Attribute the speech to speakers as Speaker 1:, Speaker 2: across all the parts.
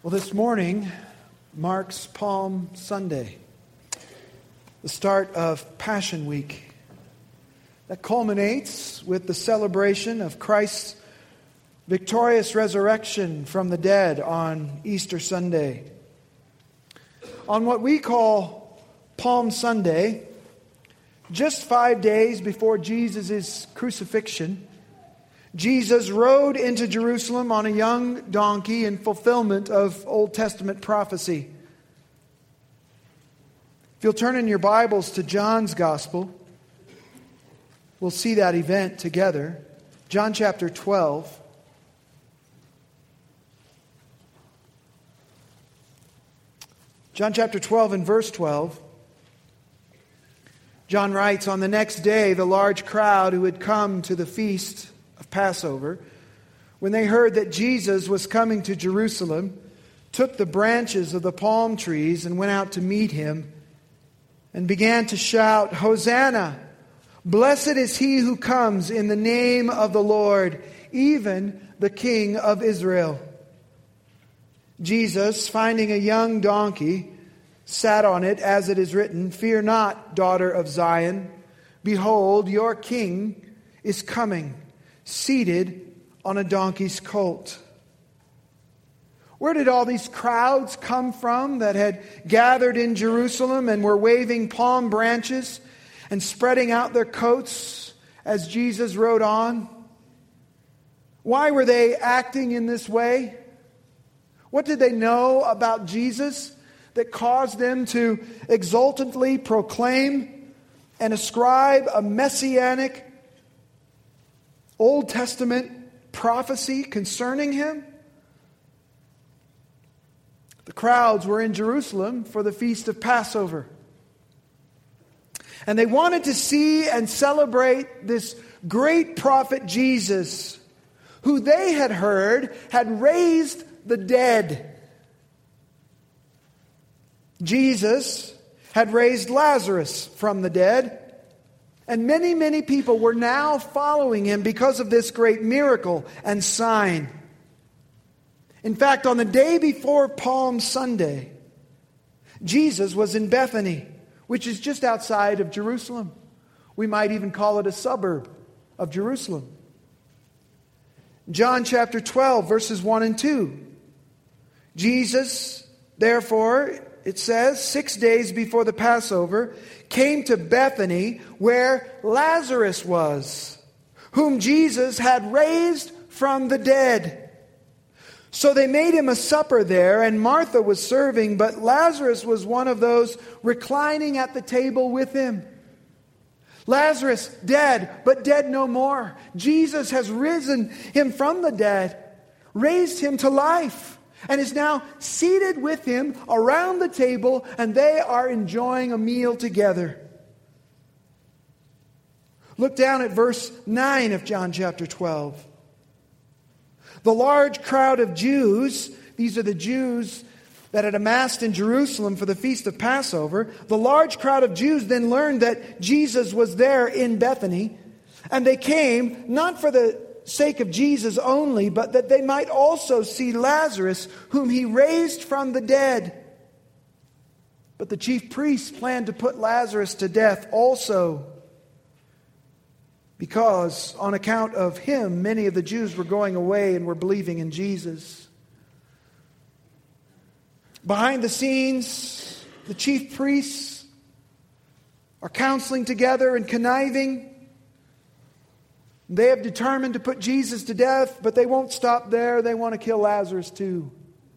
Speaker 1: Well, this morning marks Palm Sunday, the start of Passion Week. That culminates with the celebration of Christ's victorious resurrection from the dead on Easter Sunday. On what we call Palm Sunday, just 5 days before Jesus' crucifixion, Jesus rode into Jerusalem on a young donkey in fulfillment of Old Testament prophecy. If you'll turn in your Bibles to John's Gospel, we'll see that event together. John chapter 12. John chapter 12 and verse 12. John writes, "On the next day, the large crowd who had come to the feast of Passover, when they heard that Jesus was coming to Jerusalem, took the branches of the palm trees and went out to meet him and began to shout, 'Hosanna! Blessed is he who comes in the name of the Lord, even the King of Israel.' Jesus, finding a young donkey, sat on it, as it is written, 'Fear not, daughter of Zion. Behold, your king is coming, seated on a donkey's colt.'" Where did all these crowds come from that had gathered in Jerusalem and were waving palm branches and spreading out their coats as Jesus rode on? Why were they acting in this way? What did they know about Jesus that caused them to exultantly proclaim and ascribe a messianic Old Testament prophecy concerning him? The crowds were in Jerusalem for the feast of Passover. And they wanted to see and celebrate this great prophet Jesus, who they had heard had raised the dead. Jesus had raised Lazarus from the dead. And many, many people were now following him because of this great miracle and sign. In fact, on the day before Palm Sunday, Jesus was in Bethany, which is just outside of Jerusalem. We might even call it a suburb of Jerusalem. John chapter 12, verses 1 and 2. Jesus, therefore, it says, 6 days before the Passover, came to Bethany where Lazarus was, whom Jesus had raised from the dead. So they made him a supper there, and Martha was serving, but Lazarus was one of those reclining at the table with him. Lazarus dead, but dead no more. Jesus has risen him from the dead, raised him to life, and is now seated with him around the table, and they are enjoying a meal together. Look down at verse 9 of John chapter 12. The large crowd of Jews, these are the Jews that had amassed in Jerusalem for the feast of Passover. The large crowd of Jews then learned that Jesus was there in Bethany, and they came not for the sake of Jesus only, but that they might also see Lazarus, whom he raised from the dead. But the chief priests planned to put Lazarus to death also, because on account of him, many of the Jews were going away and were believing in Jesus. Behind the scenes, the chief priests are counseling together and conniving. They have determined to put Jesus to death, but they won't stop there. They want to kill Lazarus too.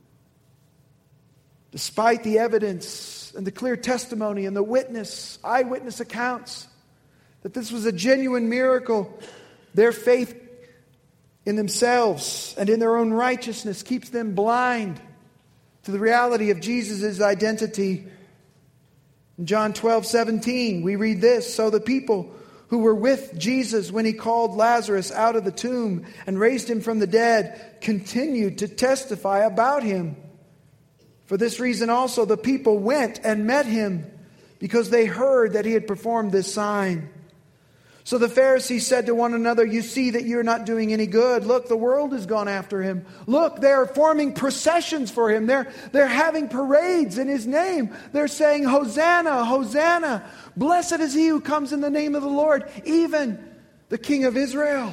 Speaker 1: Despite the evidence and the clear testimony and the eyewitness accounts that this was a genuine miracle, their faith in themselves and in their own righteousness keeps them blind to the reality of Jesus' identity. In John 12:17, we read this, "So the people who were with Jesus when he called Lazarus out of the tomb and raised him from the dead continued to testify about him. For this reason also the people went and met him, because they heard that he had performed this sign. So the Pharisees said to one another, "You see that you're not doing any good. Look, the world has gone after him. Look, they're forming processions for him. They're having parades in his name. They're saying, 'Hosanna, Hosanna. Blessed is he who comes in the name of the Lord, even the King of Israel.'"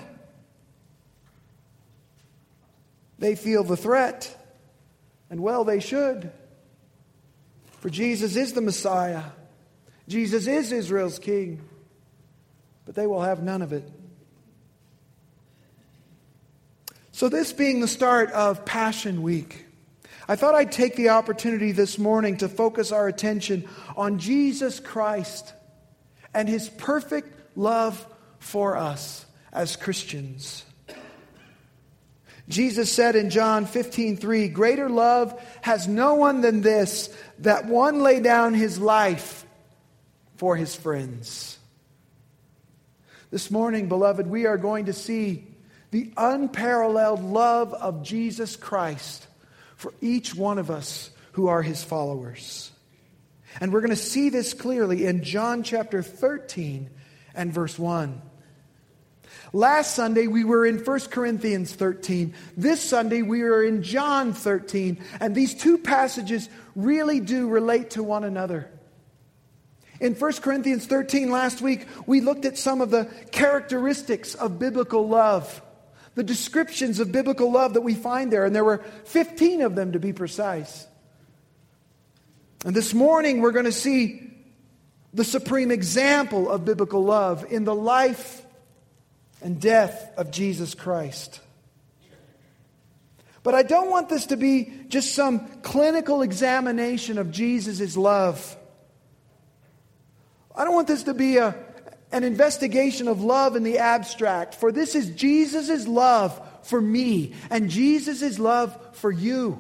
Speaker 1: They feel the threat, and well, they should. For Jesus is the Messiah. Jesus is Israel's King. But they will have none of it. So this being the start of Passion Week, I thought I'd take the opportunity this morning to focus our attention on Jesus Christ and His perfect love for us as Christians. Jesus said in John 15:3, "Greater love has no one than this, that one lay down his life for his friends." This morning, beloved, we are going to see the unparalleled love of Jesus Christ for each one of us who are His followers. And we're going to see this clearly in John chapter 13 and verse 1. Last Sunday, we were in 1 Corinthians 13. This Sunday, we are in John 13. And these two passages really do relate to one another. In 1 Corinthians 13 last week, we looked at some of the characteristics of biblical love, the descriptions of biblical love that we find there, and there were 15 of them to be precise. And this morning, we're going to see the supreme example of biblical love in the life and death of Jesus Christ. But I don't want this to be just some clinical examination of Jesus' love. I don't want this to be an investigation of love in the abstract, for this is Jesus' love for me and Jesus' love for you.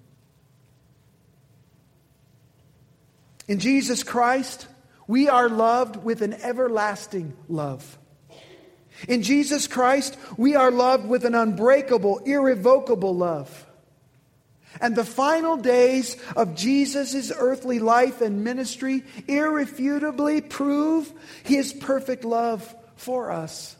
Speaker 1: In Jesus Christ, we are loved with an everlasting love. In Jesus Christ, we are loved with an unbreakable, irrevocable love. And the final days of Jesus' earthly life and ministry irrefutably prove His perfect love for us.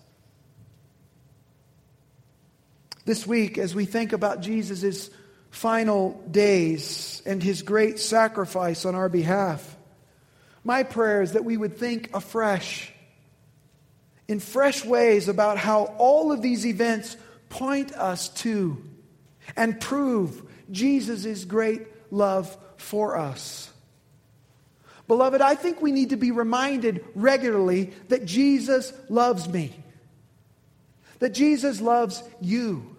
Speaker 1: This week, as we think about Jesus' final days and His great sacrifice on our behalf, my prayer is that we would think afresh, in fresh ways, about how all of these events point us to and prove Jesus' great love for us. Beloved, I think we need to be reminded regularly that Jesus loves me. That Jesus loves you.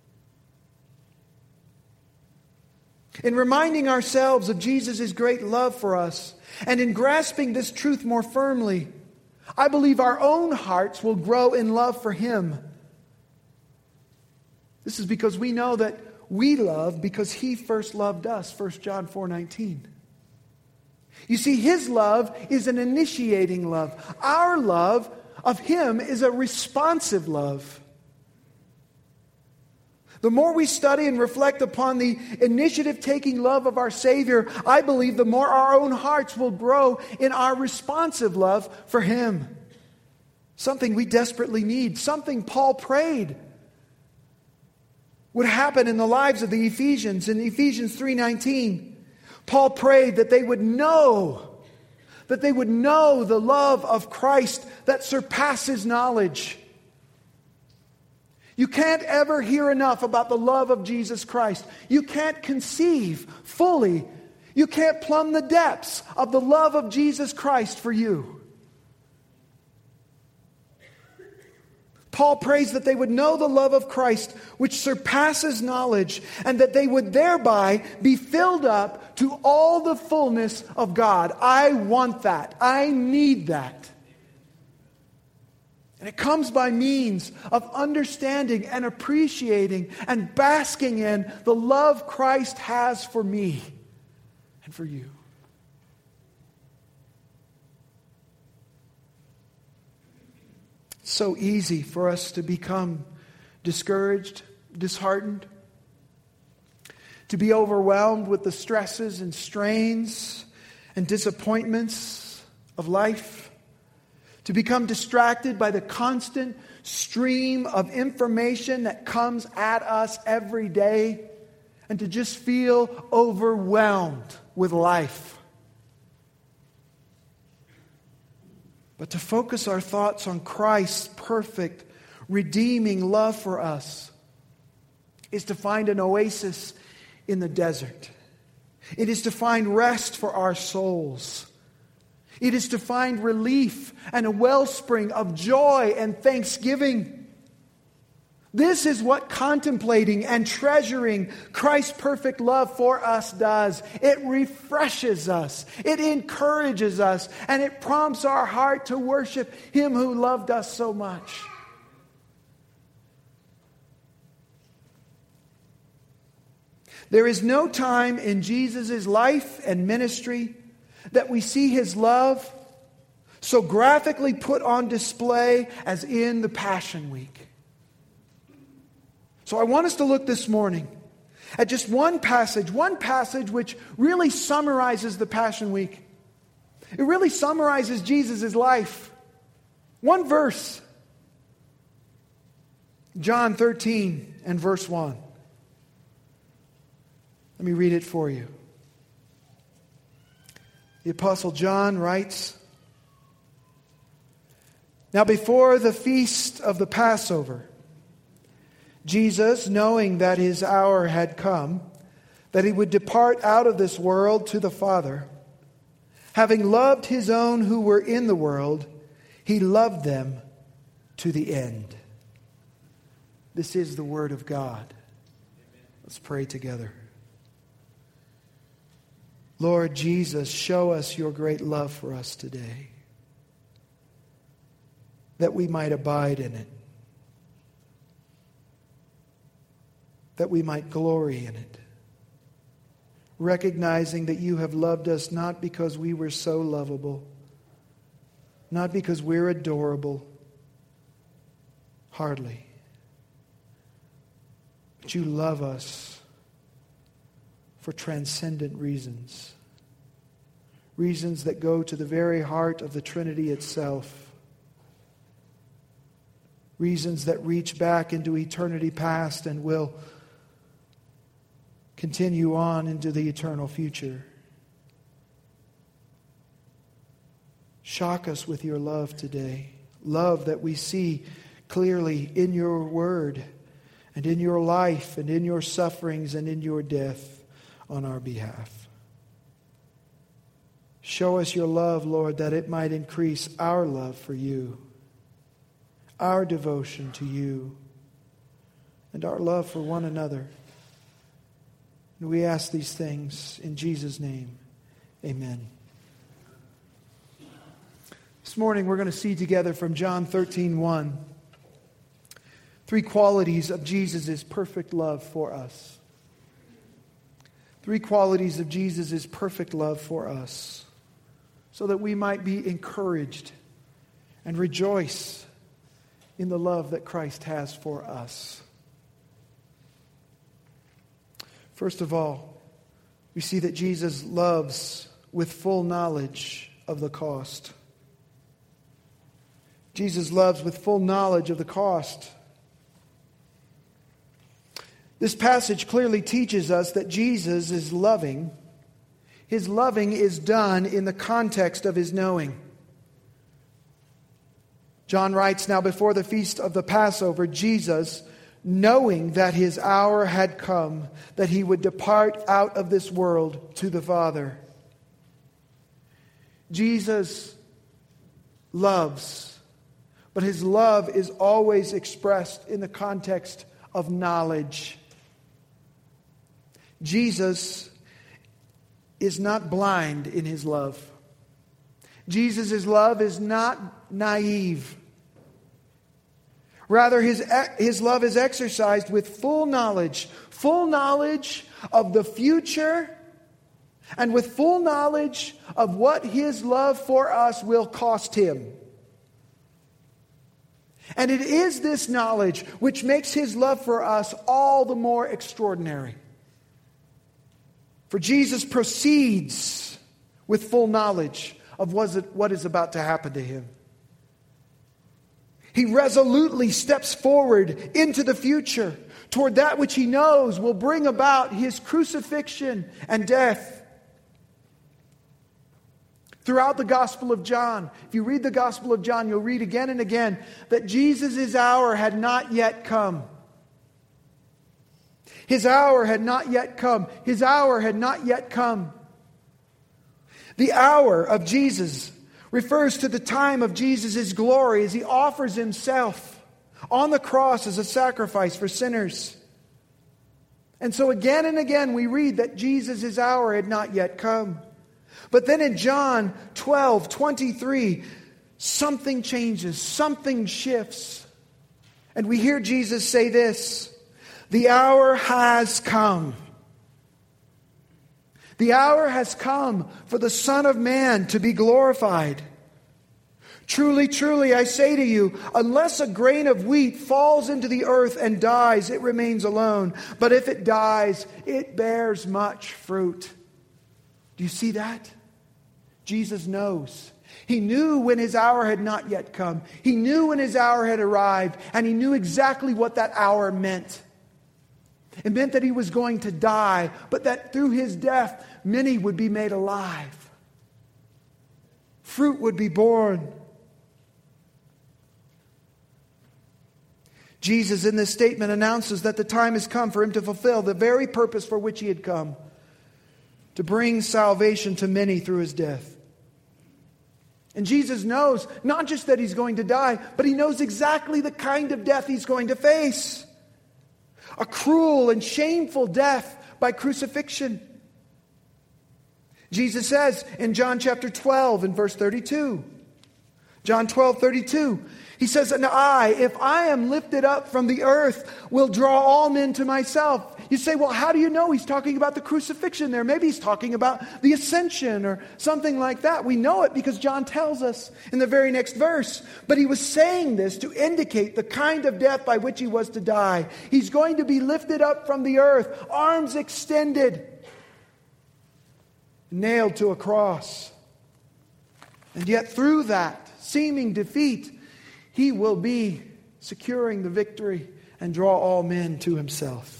Speaker 1: In reminding ourselves of Jesus' great love for us, and in grasping this truth more firmly, I believe our own hearts will grow in love for Him. This is because we know that we love because He first loved us, 1 John 4:19. You see, His love is an initiating love. Our love of Him is a responsive love. The more we study and reflect upon the initiative-taking love of our Savior, I believe the more our own hearts will grow in our responsive love for Him. Something we desperately need. Something Paul prayed would happen in the lives of the Ephesians. In Ephesians 3:19, Paul prayed that they would know the love of Christ that surpasses knowledge. You can't ever hear enough about the love of Jesus Christ. You can't conceive fully. You can't plumb the depths of the love of Jesus Christ for you. Paul prays that they would know the love of Christ which surpasses knowledge, and that they would thereby be filled up to all the fullness of God. I want that. I need that. And it comes by means of understanding and appreciating and basking in the love Christ has for me and for you. It's so easy for us to become discouraged, disheartened, to be overwhelmed with the stresses and strains and disappointments of life, to become distracted by the constant stream of information that comes at us every day, and to just feel overwhelmed with life. But to focus our thoughts on Christ's perfect, redeeming love for us is to find an oasis in the desert. It is to find rest for our souls. It is to find relief and a wellspring of joy and thanksgiving. This is what contemplating and treasuring Christ's perfect love for us does. It refreshes us, it encourages us, and it prompts our heart to worship Him who loved us so much. There is no time in Jesus' life and ministry that we see His love so graphically put on display as in the Passion Week. So I want us to look this morning at just one passage which really summarizes the Passion Week. It really summarizes Jesus' life. One verse. John 13 and verse 1. Let me read it for you. The Apostle John writes, "Now before the feast of the Passover, Jesus, knowing that His hour had come, that He would depart out of this world to the Father, having loved His own who were in the world, He loved them to the end." This is the Word of God. Let's pray together. Lord Jesus, show us your great love for us today, that we might abide in it, that we might glory in it, recognizing that you have loved us not because we were so lovable, not because we're adorable, hardly, but you love us for transcendent reasons. Reasons that go to the very heart of the Trinity itself. Reasons that reach back into eternity past and will continue on into the eternal future. Shock us with your love today. Love that we see clearly in your word and in your life and in your sufferings and in your death on our behalf. Show us your love, Lord, that it might increase our love for you, our devotion to you, and our love for one another. And we ask these things in Jesus' name. Amen. This morning we're going to see together from John 13:1 three qualities of Jesus' perfect love for us. Three qualities of Jesus' perfect love for us, so that we might be encouraged and rejoice in the love that Christ has for us. First of all, we see that Jesus loves with full knowledge of the cost. Jesus loves with full knowledge of the cost. This passage clearly teaches us that Jesus is loving. His loving is done in the context of His knowing. John writes, "Now before the feast of the Passover, Jesus, knowing that His hour had come, that He would depart out of this world to the Father." Jesus loves, but His love is always expressed in the context of knowledge. Jesus is not blind in His love. Jesus' love is not naive. Rather, his love is exercised with full knowledge of the future, and with full knowledge of what His love for us will cost Him. And it is this knowledge which makes His love for us all the more extraordinary. For Jesus proceeds with full knowledge of what is about to happen to Him. He resolutely steps forward into the future toward that which he knows will bring about his crucifixion and death. Throughout the Gospel of John, if you read the Gospel of John, you'll read again and again that Jesus' hour had not yet come. His hour had not yet come. His hour had not yet come. The hour of Jesus refers to the time of Jesus' glory as he offers himself on the cross as a sacrifice for sinners. And so again and again we read that Jesus' hour had not yet come. But then in John 12:23, something changes, something shifts. And we hear Jesus say this, "The hour has come. The hour has come for the Son of Man to be glorified. Truly, truly, I say to you, unless a grain of wheat falls into the earth and dies, it remains alone. But if it dies, it bears much fruit." Do you see that? Jesus knows. He knew when his hour had not yet come. He knew when his hour had arrived, and he knew exactly what that hour meant. It meant that he was going to die, but that through his death, many would be made alive. Fruit would be born. Jesus, in this statement, announces that the time has come for him to fulfill the very purpose for which he had come, to bring salvation to many through his death. And Jesus knows not just that he's going to die, but he knows exactly the kind of death he's going to face. A cruel and shameful death by crucifixion. Jesus says in John chapter 12 and verse 32, John 12:32, he says, "And I, if I am lifted up from the earth, will draw all men to myself." You say, well, how do you know he's talking about the crucifixion there? Maybe he's talking about the ascension or something like that. We know it because John tells us in the very next verse. But he was saying this to indicate the kind of death by which he was to die. He's going to be lifted up from the earth, arms extended, nailed to a cross. And yet through that seeming defeat, he will be securing the victory and draw all men to himself.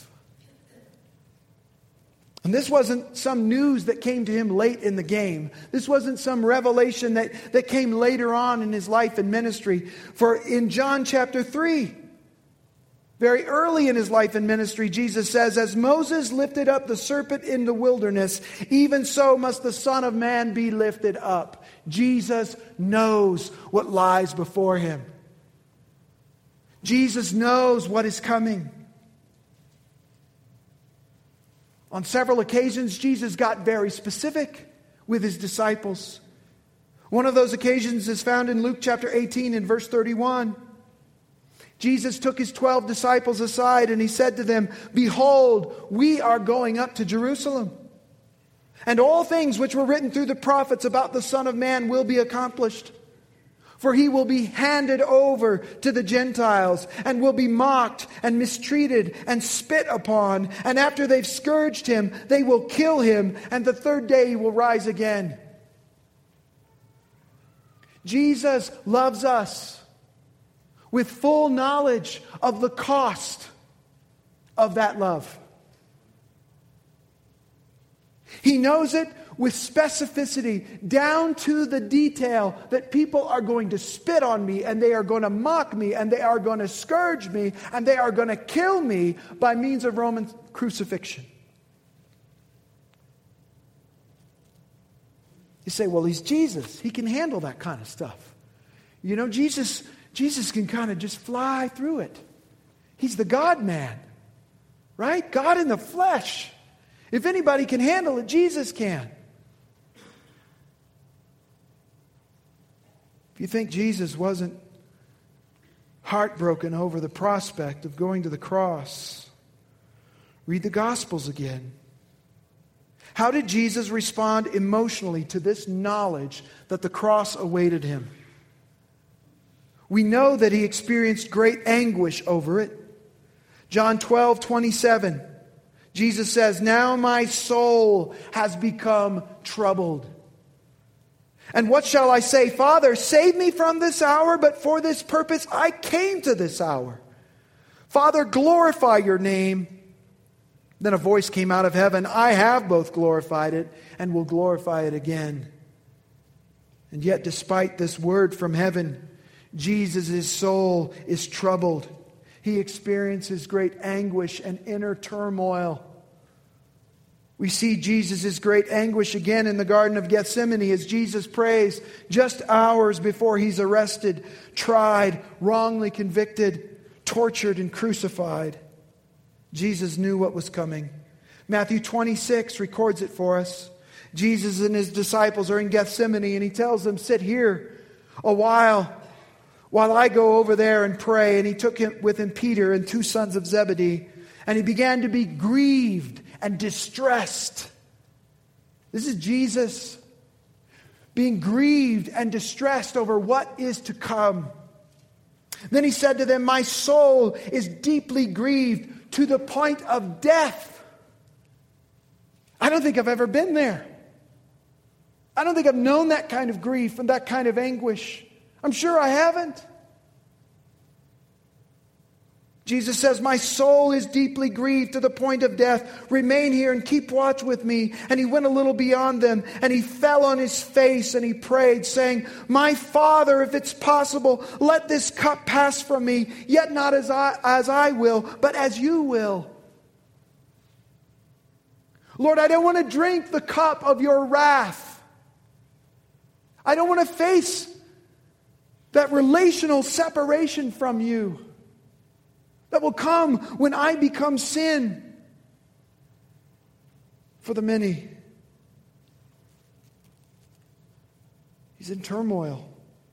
Speaker 1: And this wasn't some news that came to him late in the game. This wasn't some revelation that came later on in his life and ministry. For in John chapter 3, very early in his life and ministry, Jesus says, "As Moses lifted up the serpent in the wilderness, even so must the Son of Man be lifted up." Jesus knows what lies before him. Jesus knows what is coming. On several occasions, Jesus got very specific with his disciples. One of those occasions is found in Luke chapter 18 and verse 31. Jesus took his 12 disciples aside and he said to them, "Behold, we are going up to Jerusalem. And all things which were written through the prophets about the Son of Man will be accomplished. For he will be handed over to the Gentiles and will be mocked and mistreated and spit upon. And after they've scourged him, they will kill him. And the third day he will rise again." Jesus loves us with full knowledge of the cost of that love. He knows it with specificity, down to the detail that people are going to spit on me and they are going to mock me and they are going to scourge me and they are going to kill me by means of Roman crucifixion. You say, well, he's Jesus. He can handle that kind of stuff. You know, Jesus can kind of just fly through it. He's the God-man, right? God in the flesh. If anybody can handle it, Jesus can. If you think Jesus wasn't heartbroken over the prospect of going to the cross, read the Gospels again. How did Jesus respond emotionally to this knowledge that the cross awaited him? We know that he experienced great anguish over it. John 12:27, Jesus says, "Now my soul has become troubled." And what shall I say? Father, save me from this hour, but for this purpose I came to this hour. Father, glorify your name. Then a voice came out of heaven, I have both glorified it and will glorify it again. And yet, despite this word from heaven, Jesus' soul is troubled. He experiences great anguish and inner turmoil. We see Jesus' great anguish again in the Garden of Gethsemane as Jesus prays just hours before he's arrested, tried, wrongly convicted, tortured, and crucified. Jesus knew what was coming. Matthew 26 records it for us. Jesus and his disciples are in Gethsemane and he tells them, sit here a while I go over there and pray. And he took with him Peter and 2 sons of Zebedee, and he began to be grieved and distressed. This is Jesus being grieved and distressed over what is to come. Then he said to them, my soul is deeply grieved to the point of death. I don't think I've ever been there. I don't think I've known that kind of grief and that kind of anguish. I'm sure I haven't. Jesus says, my soul is deeply grieved to the point of death. Remain here and keep watch with me. And he went a little beyond them and he fell on his face and he prayed, saying, my Father, if it's possible, let this cup pass from me, yet not as I will, but as you will. Lord, I don't want to drink the cup of your wrath. I don't want to face that relational separation from you that will come when I become sin for the many. He's in turmoil.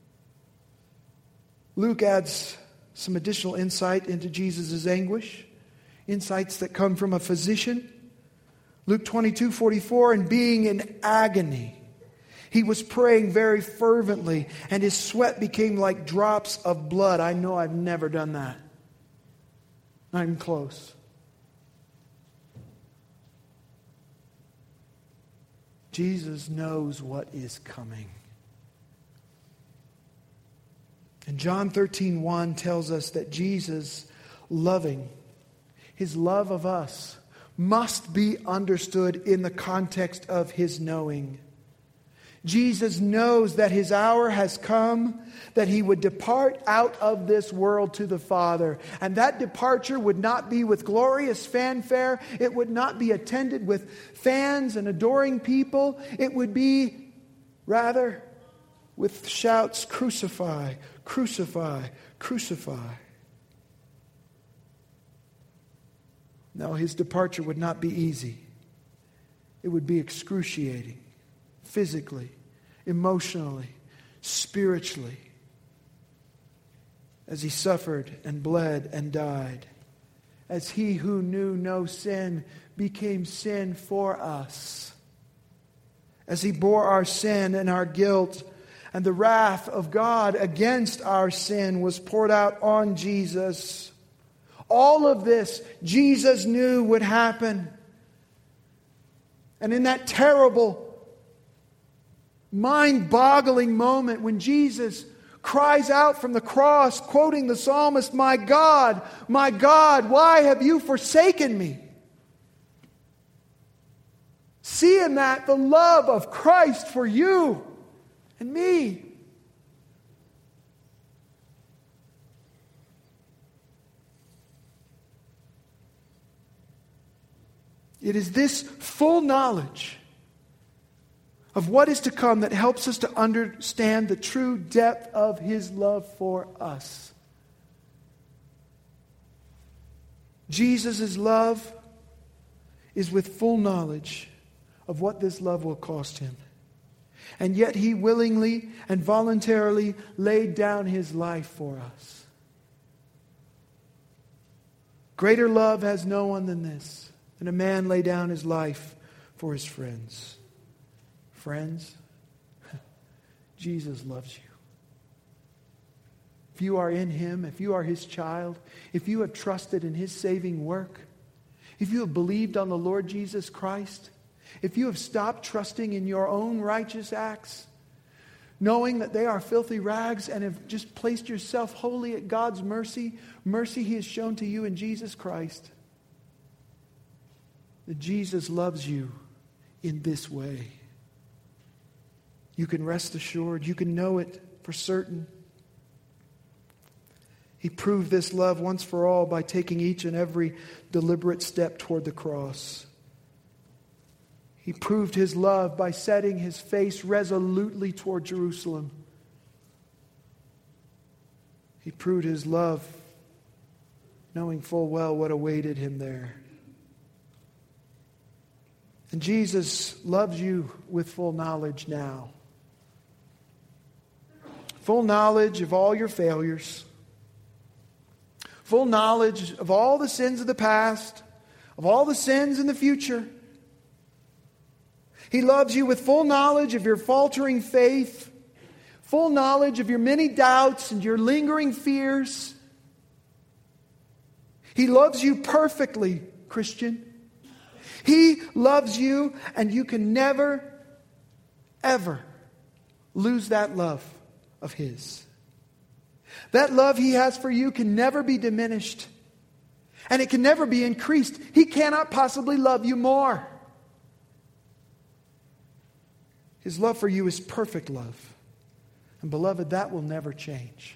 Speaker 1: Luke adds some additional insight into Jesus' anguish, insights that come from a physician. Luke 22:44, and being in agony, he was praying very fervently, and his sweat became like drops of blood. I know I've never done that. Not even close. Jesus knows what is coming. And John 13:1 tells us that Jesus, loving, his love of us, must be understood in the context of his knowing. Jesus knows that his hour has come, that he would depart out of this world to the Father. And that departure would not be with glorious fanfare. It would not be attended with fans and adoring people. It would be, rather, with shouts, crucify, crucify, crucify. No, his departure would not be easy. It would be excruciating. Physically, emotionally, spiritually, as he suffered and bled and died, as he who knew no sin became sin for us, as he bore our sin and our guilt, and the wrath of God against our sin was poured out on Jesus. All of this Jesus knew would happen. And in that terrible, mind-boggling moment when Jesus cries out from the cross, quoting the psalmist, my God, why have you forsaken me?" See in that the love of Christ for you and me. It is this full knowledge of what is to come that helps us to understand the true depth of His love for us. Jesus' love is with full knowledge of what this love will cost Him. And yet He willingly and voluntarily laid down His life for us. Greater love has no one than this, than a man lay down his life for his friends. Friends, Jesus loves you. If you are in Him, if you are His child, if you have trusted in His saving work, if you have believed on the Lord Jesus Christ, if you have stopped trusting in your own righteous acts, knowing that they are filthy rags and have just placed yourself wholly at God's mercy, mercy He has shown to you in Jesus Christ. That Jesus loves you in this way. You can rest assured. You can know it for certain. He proved this love once for all by taking each and every deliberate step toward the cross. He proved His love by setting His face resolutely toward Jerusalem. He proved His love knowing full well what awaited Him there. And Jesus loves you with full knowledge now. Full knowledge of all your failures. Full knowledge of all the sins of the past, of all the sins in the future. He loves you with full knowledge of your faltering faith, full knowledge of your many doubts and your lingering fears. He loves you perfectly, Christian. He loves you, and you can never, ever lose that love of His. That love He has for you can never be diminished, and it can never be increased. He cannot possibly love you more. His love for you is perfect love. And beloved, that will never change.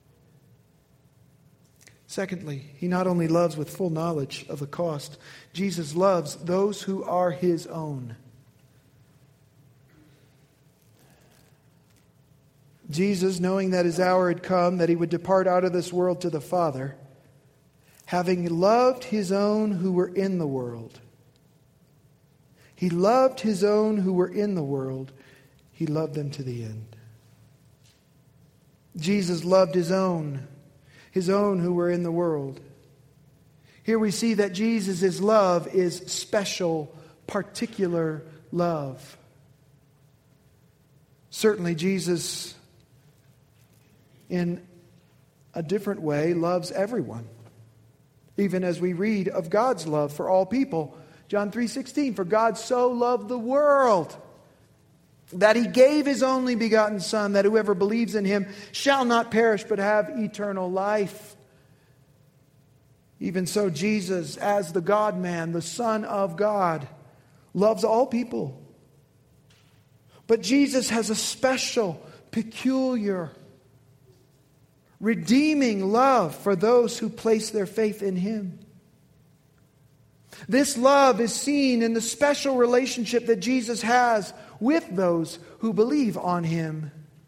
Speaker 1: Secondly, He not only loves with full knowledge of the cost, Jesus loves those who are His own. Jesus, knowing that His hour had come, that He would depart out of this world to the Father, having loved His own who were in the world. He loved His own who were in the world. He loved them to the end. Jesus loved His own who were in the world. Here we see that Jesus' love is special, particular love. Certainly Jesus, in a different way, loves everyone. Even as we read of God's love for all people. John 3:16, for God so loved the world that He gave His only begotten Son, that whoever believes in Him shall not perish but have eternal life. Even so, Jesus, as the God-man, the Son of God, loves all people. But Jesus has a special, peculiar, redeeming love for those who place their faith in Him. This love is seen in the special relationship that Jesus has with those who believe on Him.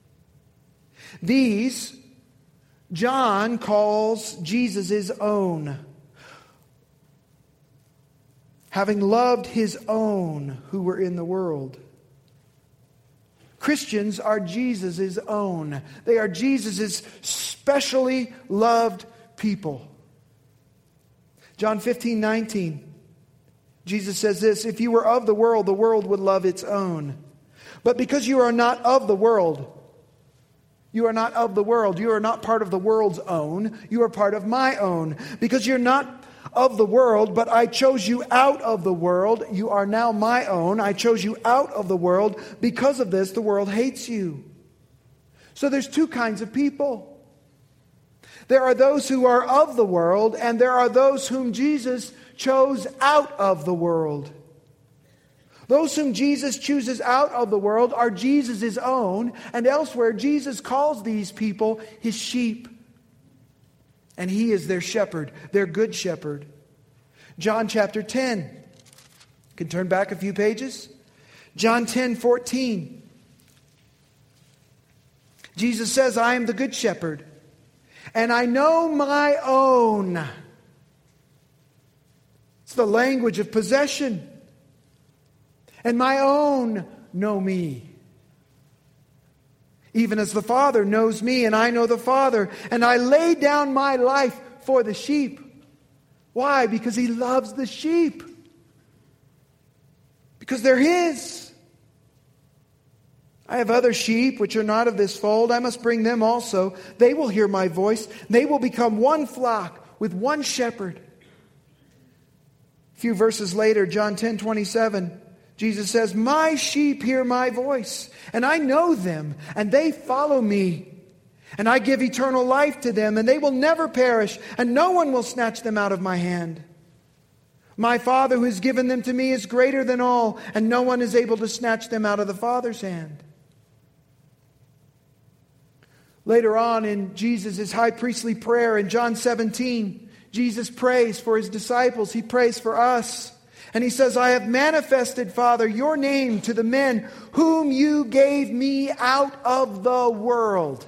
Speaker 1: These, John calls Jesus his own. Having loved His own who were in the world. Christians are Jesus' own. They are Jesus' specially loved people. John 15:19. Jesus says this, if you were of the world would love its own. But because you are not of the world, you are not of the world, you are not part of the world's own, you are part of my own. Because you're not of the world, but I chose you out of the world, you are now my own. I chose you out of the world. Because of this, the world hates you. So there's two kinds of people. There are those who are of the world, and there are those whom Jesus chose out of the world. Those whom Jesus chooses out of the world are Jesus' own, and elsewhere Jesus calls these people His sheep. And He is their shepherd, their good shepherd. John chapter 10. You can turn back a few pages. John 10:14. Jesus says, I am the good shepherd, and I know my own. It's the language of possession. And my own know me. Even as the Father knows me, and I know the Father, and I lay down my life for the sheep. Why? Because He loves the sheep. Because they're His. I have other sheep which are not of this fold. I must bring them also. They will hear my voice. They will become one flock with one shepherd. A few verses later, John 10:27, Jesus says, "My sheep hear my voice, and I know them, and they follow me. And I give eternal life to them, and they will never perish, and no one will snatch them out of my hand. My Father who has given them to me is greater than all, and no one is able to snatch them out of the Father's hand." Later on in Jesus' high priestly prayer in John 17, Jesus prays for his disciples. He prays for us. And he says, "I have manifested, Father, your name to the men whom you gave me out of the world.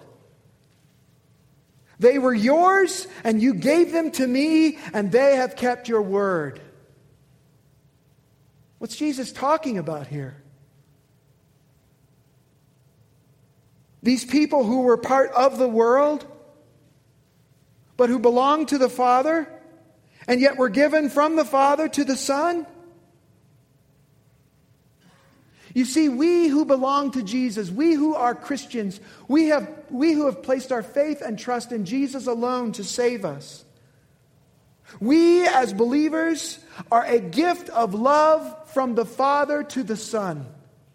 Speaker 1: They were yours, and you gave them to me, and they have kept your word." What's Jesus talking about here? These people who were part of the world, but who belonged to the Father, and yet were given from the Father to the Son. You see, we who belong to Jesus, we who are Christians, we who have placed our faith and trust in Jesus alone to save us. We as believers are a gift of love from the Father to the Son.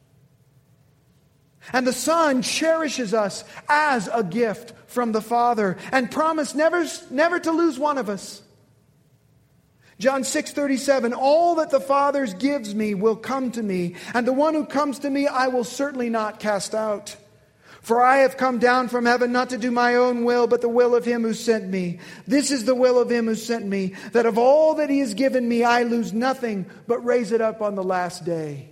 Speaker 1: And the Son cherishes us as a gift from the Father and promised never to lose one of us. John 6:37, "All that the Father gives me will come to me, and the one who comes to me I will certainly not cast out. For I have come down from heaven not to do my own will, but the will of him who sent me. This is the will of him who sent me, that of all that he has given me I lose nothing, but raise it up on the last day."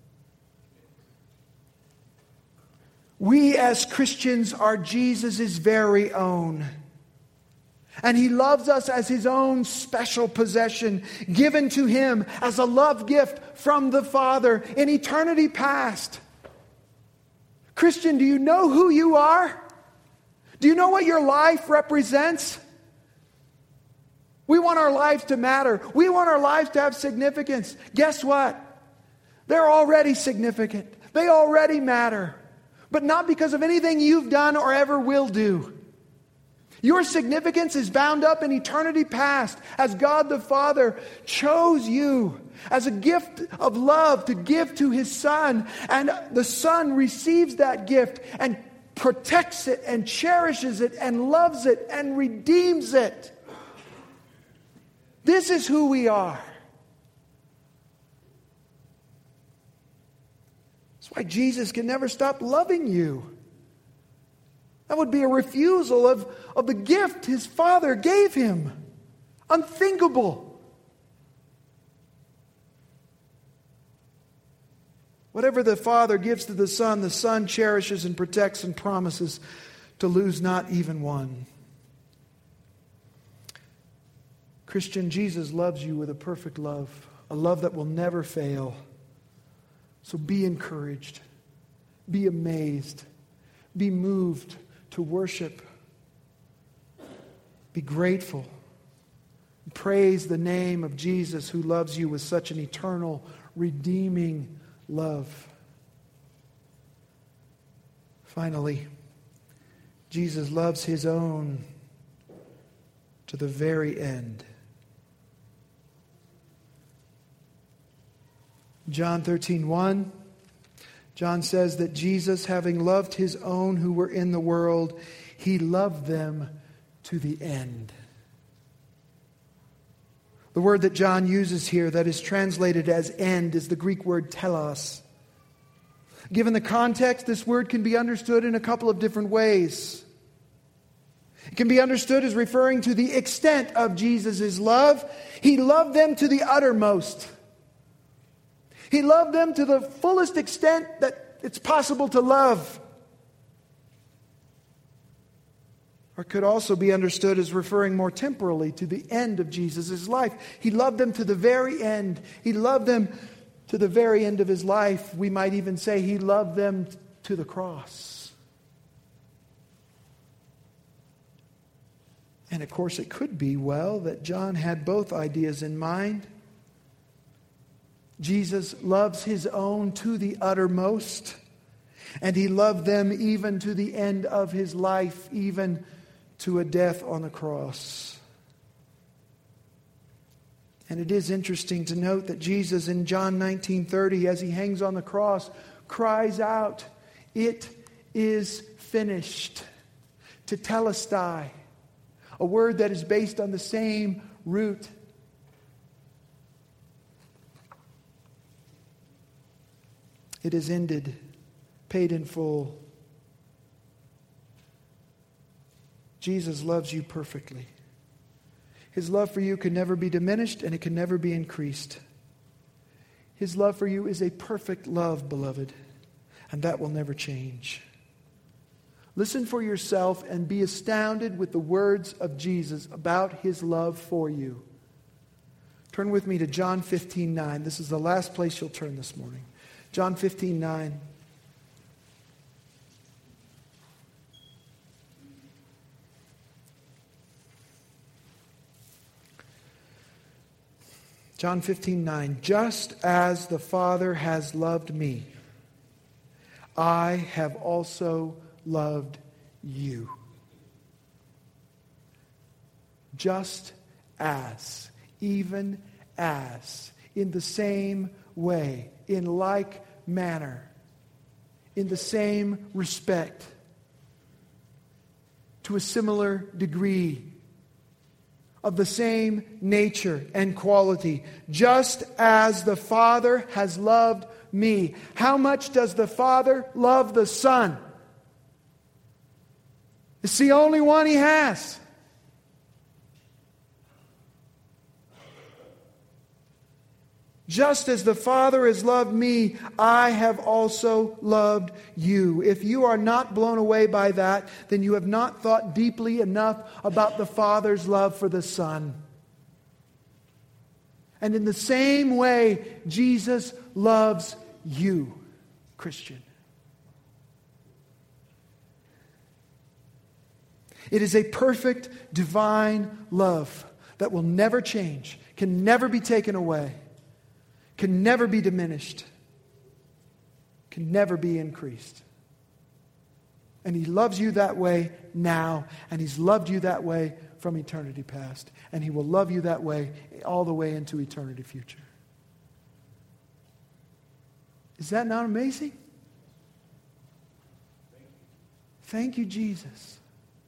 Speaker 1: We as Christians are Jesus' very own. And he loves us as his own special possession, given to him as a love gift from the Father in eternity past. Christian, do you know who you are? Do you know what your life represents? We want our lives to matter. We want our lives to have significance. Guess what? They're already significant. They already matter. But not because of anything you've done or ever will do. Your significance is bound up in eternity past as God the Father chose you as a gift of love to give to his Son. And the Son receives that gift and protects it and cherishes it and loves it and redeems it. This is who we are. That's why Jesus can never stop loving you. That would be a refusal of the gift his Father gave him. Unthinkable. Whatever the Father gives to the Son cherishes and protects and promises to lose not even one. Christian, Jesus loves you with a perfect love, a love that will never fail. So be encouraged, be amazed, be moved to worship. Be grateful. Praise the name of Jesus who loves you with such an eternal, redeeming love. Finally, Jesus loves his own to the very end. John 13:1. John says that Jesus, having loved his own who were in the world, he loved them to the end. The word that John uses here that is translated as end is the Greek word telos. Given the context, this word can be understood in a couple of different ways. It can be understood as referring to the extent of Jesus' love. He loved them to the uttermost. He loved them to the fullest extent that it's possible to love. Or it could also be understood as referring more temporally to the end of Jesus' life. He loved them to the very end. He loved them to the very end of his life. We might even say he loved them to the cross. And of course it could be, that John had both ideas in mind. Jesus loves his own to the uttermost, and he loved them even to the end of his life, even to a death on the cross. And it is interesting to note that Jesus in John 19:30, as he hangs on the cross, cries out, "It is finished." Tetelestai, a word that is based on the same root. It is ended, paid in full. Jesus loves you perfectly. His love for you can never be diminished, and it can never be increased. His love for you is a perfect love, beloved, and that will never change. Listen for yourself and be astounded with the words of Jesus about His love for you. Turn with me to John 15:9. This is the last place you'll turn this morning. John 15:9. John 15:9. Just as the Father has loved me, I have also loved you. Just as, even as, in the same way, in like manner, in the same respect, to a similar degree, of the same nature and quality, just as the Father has loved me. How much does the Father love the Son? It's the only one He has. Just as the Father has loved me, I have also loved you. If you are not blown away by that, then you have not thought deeply enough about the Father's love for the Son. And in the same way, Jesus loves you, Christian. It is a perfect, divine love that will never change, can never be taken away, can never be diminished, can never be increased. And He loves you that way now, and He's loved you that way from eternity past, and He will love you that way all the way into eternity future. Is that not amazing? Thank you, Jesus.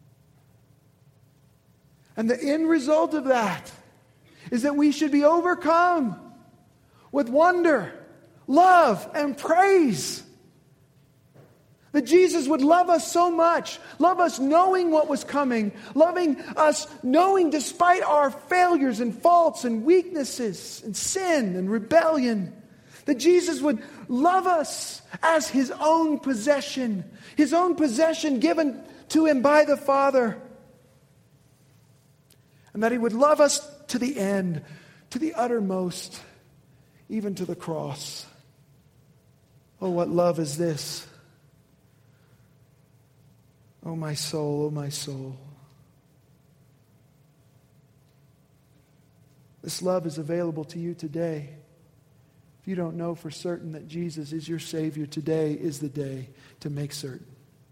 Speaker 1: And the end result of that is that we should be overcome with wonder, love, and praise. That Jesus would love us so much, love us knowing what was coming, loving us knowing despite our failures and faults and weaknesses and sin and rebellion, that Jesus would love us as His own possession given to Him by the Father. And that He would love us to the end, to the uttermost, even to the cross. Oh, what love is this? Oh, my soul, oh, my soul. This love is available to you today. If you don't know for certain that Jesus is your Savior, today is the day to make certain.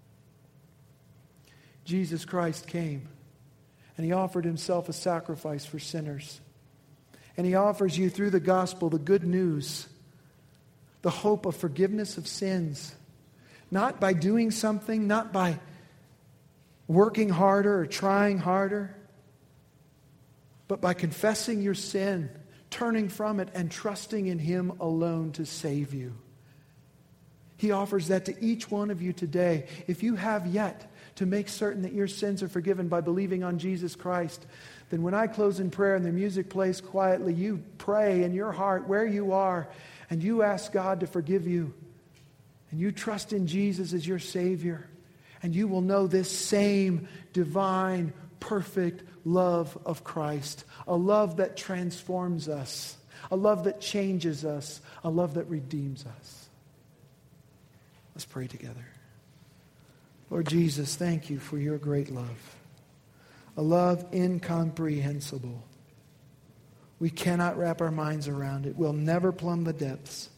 Speaker 1: Jesus Christ came, and He offered Himself a sacrifice for sinners. And He offers you through the gospel the good news, the hope of forgiveness of sins. Not by doing something, not by working harder or trying harder, but by confessing your sin, turning from it, and trusting in Him alone to save you. He offers that to each one of you today. If you have yet to make certain that your sins are forgiven by believing on Jesus Christ, then when I close in prayer and the music plays quietly, you pray in your heart where you are, and you ask God to forgive you. And you trust in Jesus as your Savior. And you will know this same divine, perfect love of Christ. A love that transforms us. A love that changes us. A love that redeems us. Let's pray together. Lord Jesus, thank you for your great love. A love incomprehensible. We cannot wrap our minds around it. We'll never plumb the depths.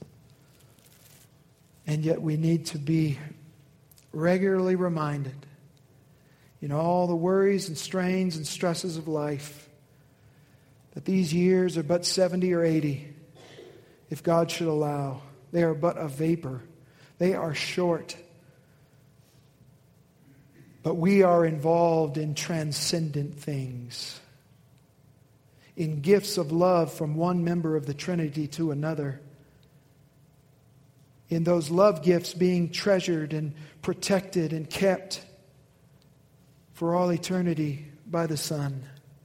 Speaker 1: And yet we need to be regularly reminded in all the worries and strains and stresses of life that these years are but 70 or 80, if God should allow. They are but a vapor. They are short. But we are involved in transcendent things, in gifts of love from one member of the Trinity to another, in those love gifts being treasured and protected and kept for all eternity by the Son.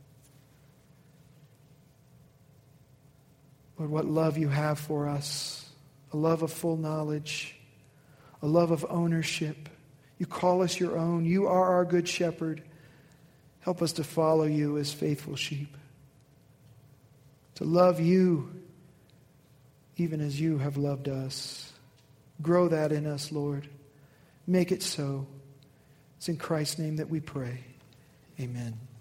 Speaker 1: Lord, what love you have for us, a love of full knowledge, a love of ownership. You call us your own. You are our good shepherd. Help us to follow you as faithful sheep, to love you even as you have loved us. Grow that in us, Lord. Make it so. It's in Christ's name that we pray. Amen.